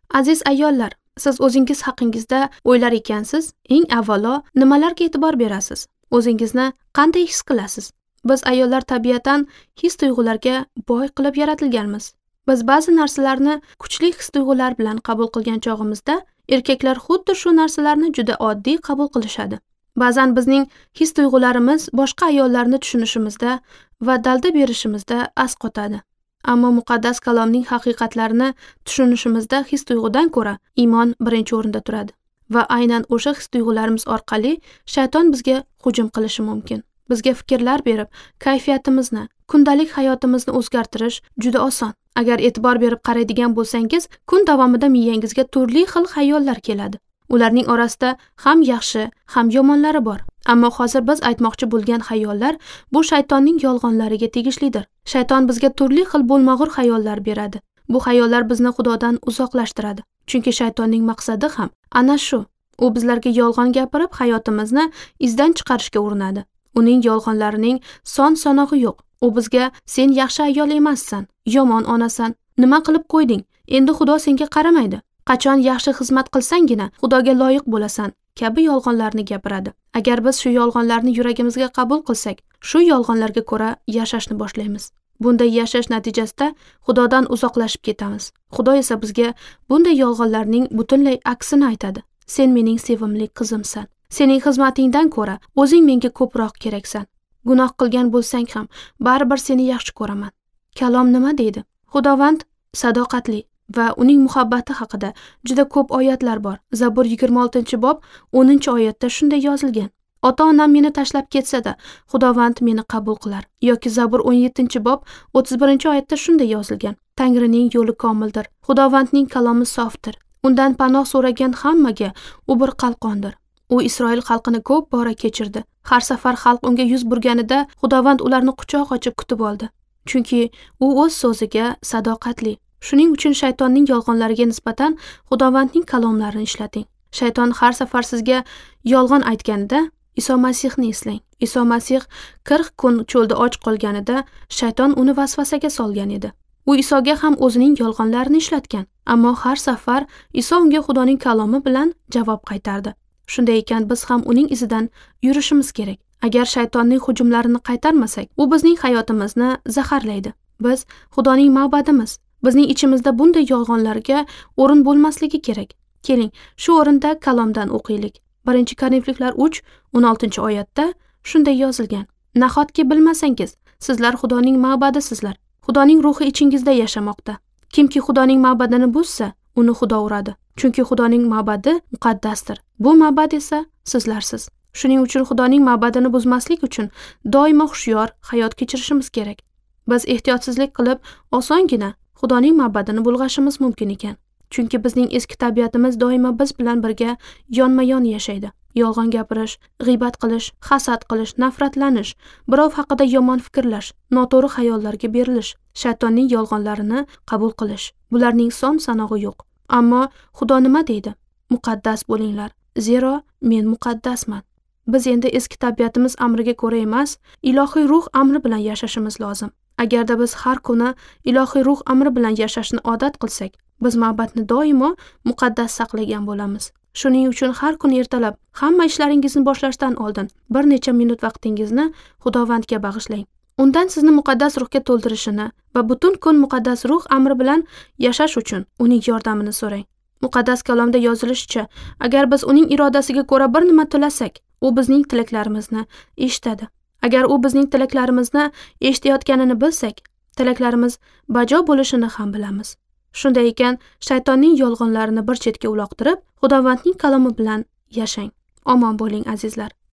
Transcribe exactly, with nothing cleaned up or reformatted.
Aziz ayollar, siz o'zingiz haqingizda o'ylar ekansiz, eng avvalo nimalarga e'tibor berasiz? O'zingizni qanday his qilasiz? Biz ayollar tabiatan his-tuyg'ularga boy qilib yaratilganmiz. Biz ba'zi narsalarni kuchli his-tuyg'ular bilan qabul qilgan chog'imizda, erkaklar xuddi shu narsalarni juda oddiy qabul qilishadi. Ba'zan bizning his-tuyg'ularimiz boshqa ayollarni tushunishimizda va dalda berishimizda asqotadi. Ammo muqaddas kalomning haqiqatlarini tushunishimizda his-tuyg'udan ko'ra iymon birinchi o'rinda turadi. Va aynan o'sha his-tuyg'ularimiz orqali shayton bizga hujum qilishi mumkin. Bizga fikrlar berib, kayfiyatimizni, kundalik hayotimizni o'zgartirish juda oson. Agar e'tibor berib qaraydigan bo'lsangiz, kun davomida miyangizga turli xil xayollar keladi. Ularning orasida ham yaxshi, ham yomonlari bor. Ammo hozir biz aytmoqchi bo'lgan xayollar bu shaytonning yolg'onlariga tegishlidir. Shayton bizga turli xil bo'lmag'ur xayollar beradi. Bu xayollar bizni Xudodan uzoqlashtiradi. Chunki shaytonning maqsadi ham ana shu. U bizlarga yolg'on gapirib, hayotimizni izdan chiqarishga urinadi. Uning yolg'onlarining son-sanog'i yo'q. U bizga sen yaxshi ayol emassan, yomon onasan, nima qilib qo'yding? Endi Xudo senga qaramaydi. Qachon yaxshi xizmat qilsangina Xudoga loyiq bo'lasan kabi yolg'onlarni gapiradi. Agar biz shu yolg'onlarni yuragimizga qabul qilsak, shu yolg'onlarga ko'ra yashashni boshlaymiz. Bunday yashash natijasida Xudodan uzoqlashib ketamiz. Xudo esa bizga bunday yolg'onlarning butunlay aksini aytadi. Sen mening sevimli qizimsan. Sening xizmatingdan ko'ra o'zing menga ko'proq keraksan. Gunoh qilgan bo'lsang ham baribir seni yaxshi ko'raman. Kalom nima deydi? Xudovand sadoqatli va uning muhabbati haqida juda ko'p oyatlar bor. Zabur yigirma oltinchi bob o'ninchi oyatda shunday yozilgan. Ota-onam meni tashlab ketsa-da, Xudovand meni qabul qilar. Yoki Zabur o'n yettinchi bob o'ttiz birinchi oyatda shunday yozilgan. Tangrining yo'li komildir. Xudovandning kalomi sofdir. Undan panoh so'ragan hammaga u bir qalqondir. U Isroil xalqini ko'p bora kechirdi. Har safar xalq unga yuz burganida Xudovand ularni quchoq ochib kutib oldi. Chunki u o'z so'ziga sadoqatli. Shuning uchun shaytonning yolg'onlariga nisbatan Xudovandning kalomlarini ishlating. Shayton har safar sizga yolg'on aytganida Iso Masihni eslang. Iso Masih qirq kun cho'lda och qolganida shayton uni vasvasaga solgan edi. U Isoga ham o'zining yolg'onlarini ishlatgan, ammo har safar Iso unga Xudoning kalomi bilan javob qaytardi. Shunday ekan biz ham uning izidan yurishimiz kerak. Agar shaytonning hujumlarini qaytarmasak, u bizning hayotimizni zaharlaydi. Biz Xudoning ma'badimiz. Bizning ichimizda bunday yolg'onlarga o'rin bo'lmasligi kerak. Keling, shu o'rinda kalomdan o'qiylik. birinchi Korinfliklar uch o'n oltinchi oyatda shunday yozilgan. Nahotki bilmasangiz, sizlar Xudoning ma'badisizlar. Xudoning ruhi ichingizda yashamoqda. Kimki Xudoning ma'badini buzsa, uni Xudo uradi. Chunki Xudoning ma'badi muqaddasdir. Bu ma'bad esa sizlarsiz. Shuning uchun Xudoning ma'badini buzmaslik uchun doimo hushyor hayot kechirishimiz kerak. Biz ehtiyotsizlik qilib, osongina Xudoning ma'badini bulg'ashimiz mumkin ekan. Chunki bizning eski tabiatimiz doimo biz bilan birga yonma-yon yashaydi. Yolg'on gapirish, g'iybat qilish, hasad qilish, nafratlanish, birov haqida yomon fikrlash, noto'g'ri xayollarga berilish, shaytonning yolg'onlarini qabul qilish. Bularning son-sanog'i yo'q. Ammo Xudo nima deydi? Muqaddas bo'linglar, zero men muqaddasman. Biz endi eski tabiatimiz amriga ko'ra emas, ilohiy ruh amri bilan yashashimiz lozim. Agarda biz har kuni ilohiy ruh amri bilan yashashni odat qilsak, biz ma'badni doimo muqaddas saqlagan bo'lamiz. Shuning uchun har kun ertalab hamma ishlaringizni boshlashdan oldin bir necha minut vaqtingizni Xudovandga bag'ishlang. Undan sizni muqaddas ruhga to'ldirishini va butun kun muqaddas ruh amri bilan yashash uchun uning yordamini so'rang. Muqaddas kalomda yozilishicha, agar biz uning irodasiga ko'ra bir nima tilasak, u bizning tilaklarimizni eshitadi. Agar u bizning tilaklarimizni eshitayotganini bilsak, tilaklarimiz bajo bo'lishini ham bilamiz. Shunday ekan, shaytonning yolg'onlarini bir chetga uloqtirib, Xudovandning kalomi bilan yashang. Omon bo'ling azizlar.